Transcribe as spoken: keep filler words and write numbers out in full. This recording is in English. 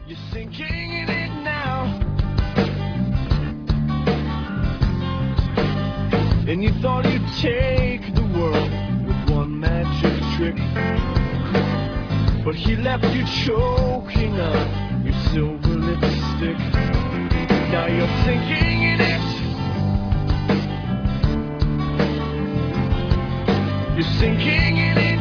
You're sinking in it now, and you thought you'd take the world with one magic trick, but he left you choking on your silver lipstick. Now you're sinking in it. You're sinking in it.